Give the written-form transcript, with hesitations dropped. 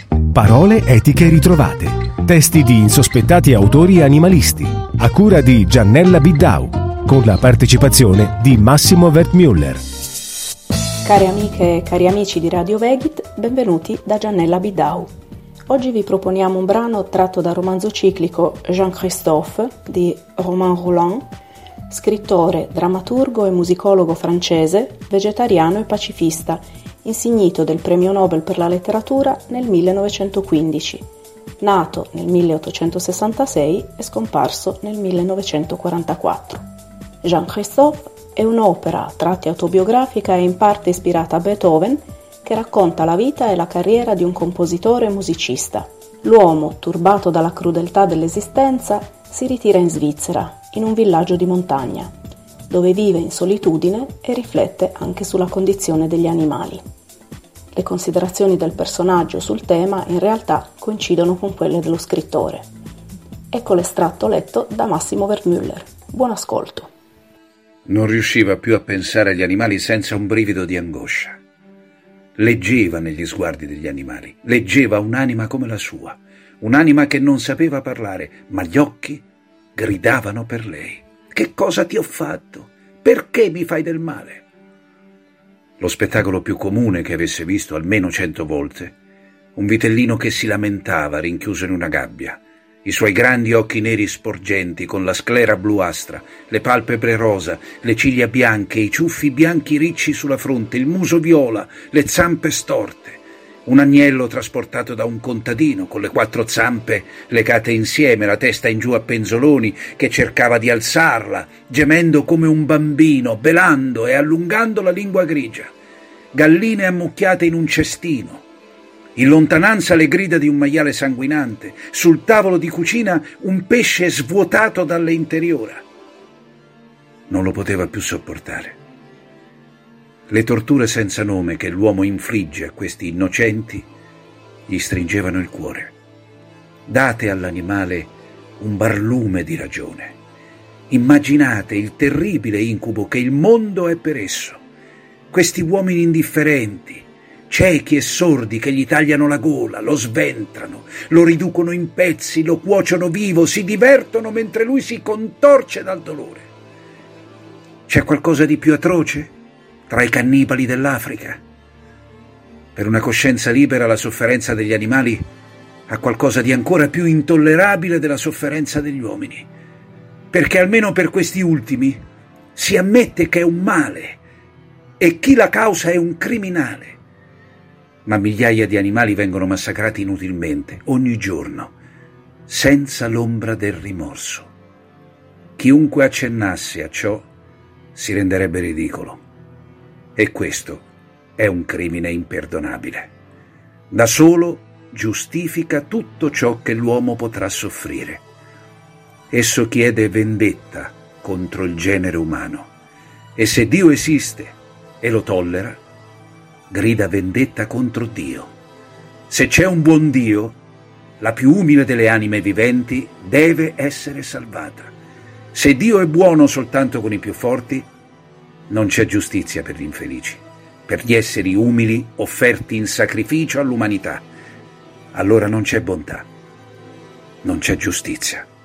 Parole etiche ritrovate. Testi di insospettati autori animalisti. A cura di Giannella Biddau. Con la partecipazione di Massimo Wertmüller. Care amiche e cari amici di Radio Vegit, benvenuti da Giannella Biddau. Oggi vi proponiamo un brano tratto dal romanzo ciclico Jean Christophe di Romain Rolland, scrittore, drammaturgo e musicologo francese, vegetariano e pacifista, insignito del Premio Nobel per la letteratura nel 1915, nato nel 1866 e scomparso nel 1944. Jean Christophe è un'opera a tratti autobiografica e in parte ispirata a Beethoven che racconta la vita e la carriera di un compositore e musicista. L'uomo, turbato dalla crudeltà dell'esistenza, si ritira in Svizzera, in un villaggio di montagna, dove vive in solitudine e riflette anche sulla condizione degli animali. Le considerazioni del personaggio sul tema in realtà coincidono con quelle dello scrittore. Ecco l'estratto letto da Massimo Wertmüller. Buon ascolto. Non riusciva più a pensare agli animali senza un brivido di angoscia. Leggeva negli sguardi degli animali, leggeva un'anima come la sua, un'anima che non sapeva parlare, ma gli occhi gridavano per lei. Che cosa ti ho fatto? Perché mi fai del male? Lo spettacolo più comune che avesse visto almeno 100 volte, un vitellino che si lamentava rinchiuso in una gabbia, i suoi grandi occhi neri sporgenti con la sclera bluastra, le palpebre rosa, le ciglia bianche, i ciuffi bianchi ricci sulla fronte, il muso viola, le zampe storte, un agnello trasportato da un contadino con le 4 zampe legate insieme, la testa in giù a penzoloni, che cercava di alzarla, gemendo come un bambino, belando e allungando la lingua grigia. Galline ammucchiate in un cestino. In lontananza le grida di un maiale sanguinante. Sul tavolo di cucina un pesce svuotato dalle interiora. Non lo poteva più sopportare. Le torture senza nome che l'uomo infligge a questi innocenti gli stringevano il cuore. Date all'animale un barlume di ragione. Immaginate il terribile incubo che il mondo è per esso. Questi uomini indifferenti, ciechi e sordi che gli tagliano la gola, lo sventrano, lo riducono in pezzi, lo cuociono vivo, si divertono mentre lui si contorce dal dolore. C'è qualcosa di più atroce tra i cannibali dell'Africa? Per una coscienza libera la sofferenza degli animali ha qualcosa di ancora più intollerabile della sofferenza degli uomini, perché almeno per questi ultimi si ammette che è un male e chi la causa è un criminale. Ma migliaia di animali vengono massacrati inutilmente, ogni giorno, senza l'ombra del rimorso. Chiunque accennasse a ciò si renderebbe ridicolo. E questo è un crimine imperdonabile. Da solo giustifica tutto ciò che l'uomo potrà soffrire. Esso chiede vendetta contro il genere umano. E se Dio esiste e lo tollera, grida vendetta contro Dio. Se c'è un buon Dio, la più umile delle anime viventi deve essere salvata. Se Dio è buono soltanto con i più forti, non c'è giustizia per gli infelici, per gli esseri umili offerti in sacrificio all'umanità. Allora non c'è bontà, non c'è giustizia.